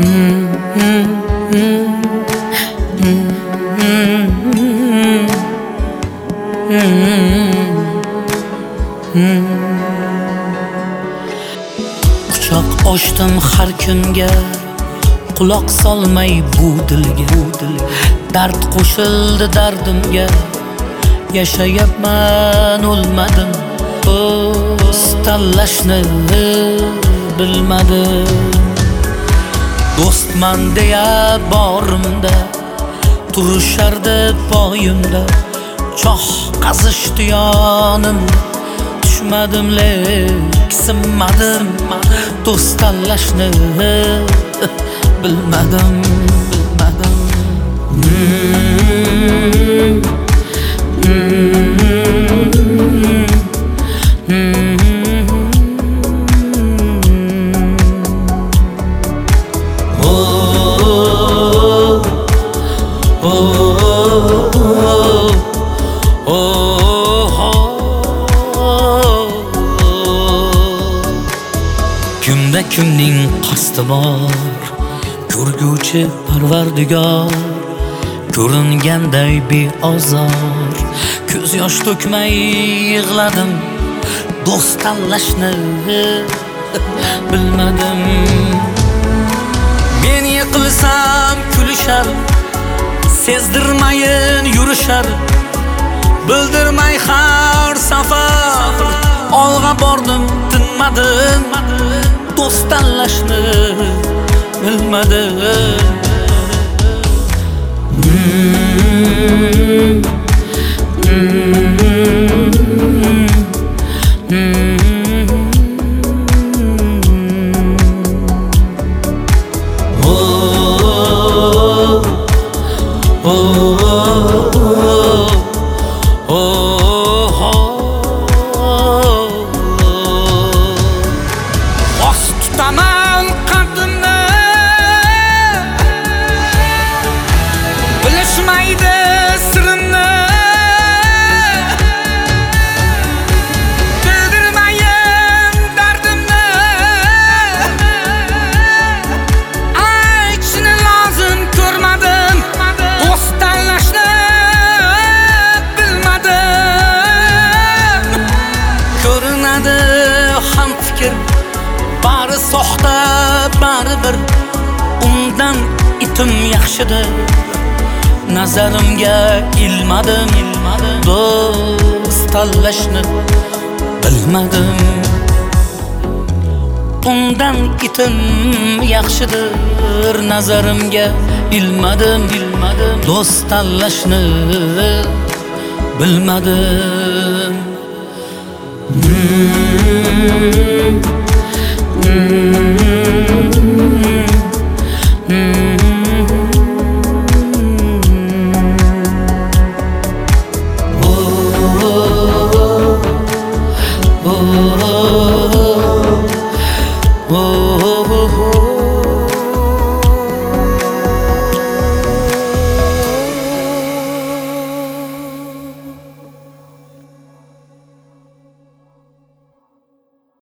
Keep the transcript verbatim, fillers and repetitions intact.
Quchoq ochdim har kunga, quloq solmay bu dilga. Dard qo'shildi dardimga, yashayapman o'lmadim. Do'st tanlashni bilmadim. Do'stman deya borimda, turishardi poyimda. Choh qazishdi yonimda, tushmadim lek sinmadim. Do'st tanlashni bilmadim, bilmadim. Kimda kimning qasdi bor, ko'rguvchi Parvardigor. Ko'ringanday beozor, ko'z yosh to'kmay yig'ladim. Do'st tanlashni bilmadim. Men yiqilsam kulishar, sezdirmayin yurishar. Bildirmay har safar olg'a bordim, tinmadim. Do'st tanlashni bilmadim. Tutaman qadimni, bilishmaydi sirimni. Bildirmayin dardimni, aytishni lozim ko'rmadim. Do'st tanlashni bilmadim. Ko'rinadi ham fikr, bari soxta, bari bir. Undan itim yaxshidir, nazarimga ilmadim. Do'st tanlashni bilmadim. Undan itim yaxshidir, nazarimga ilmadim. Do'st tanlashni bilmadim.